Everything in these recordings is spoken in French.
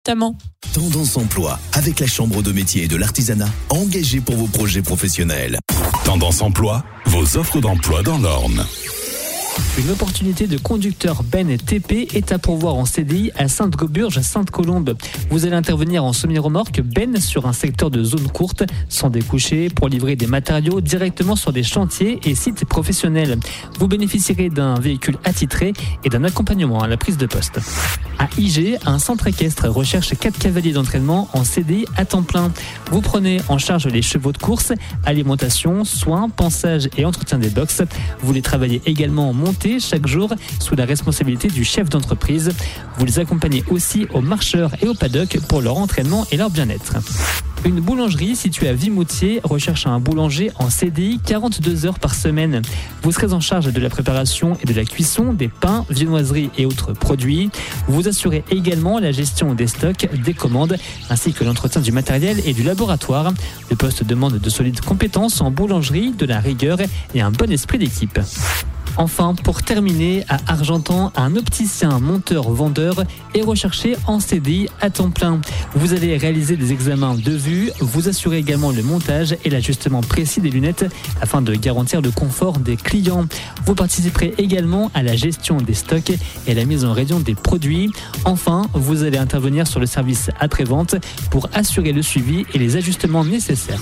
Notamment. Tendance Emploi, avec la Chambre de métier et de l'artisanat, engagée pour vos projets professionnels. Tendance Emploi, vos offres d'emploi dans l'Orne. Une opportunité de conducteur Ben TP est à pourvoir en CDI à Sainte-Gauburge, Sainte-Colombe. Vous allez intervenir en semi-remorque Ben sur un secteur de zone courte, sans découcher, pour livrer des matériaux directement sur des chantiers et sites professionnels. Vous bénéficierez d'un véhicule attitré et d'un accompagnement à la prise de poste. À IG, un centre équestre recherche 4 cavaliers d'entraînement en CDI à temps plein. Vous prenez en charge les chevaux de course, alimentation, soins, pansage et entretien des box. Vous les travaillez également montés chaque jour sous la responsabilité du chef d'entreprise. Vous les accompagnez aussi aux marcheurs et au paddock pour leur entraînement et leur bien-être. Une boulangerie située à Vimoutier recherche un boulanger en CDI 42 heures par semaine. Vous serez en charge de la préparation et de la cuisson des pains, viennoiseries et autres produits. Vous assurez également la gestion des stocks, des commandes, ainsi que l'entretien du matériel et du laboratoire. Le poste demande de solides compétences en boulangerie, de la rigueur et un bon esprit d'équipe. Enfin, pour terminer, à Argentan, un opticien monteur-vendeur est recherché en CDI à temps plein. Vous allez réaliser des examens de vue, vous assurez également le montage et l'ajustement précis des lunettes afin de garantir le confort des clients. Vous participerez également à la gestion des stocks et à la mise en rayon des produits. Enfin, vous allez intervenir sur le service après-vente pour assurer le suivi et les ajustements nécessaires.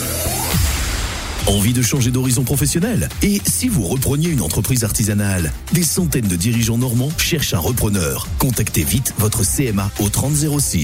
Envie de changer d'horizon professionnel? Et si vous repreniez une entreprise artisanale? Des centaines de dirigeants normands cherchent un repreneur. Contactez vite votre CMA au 30 06.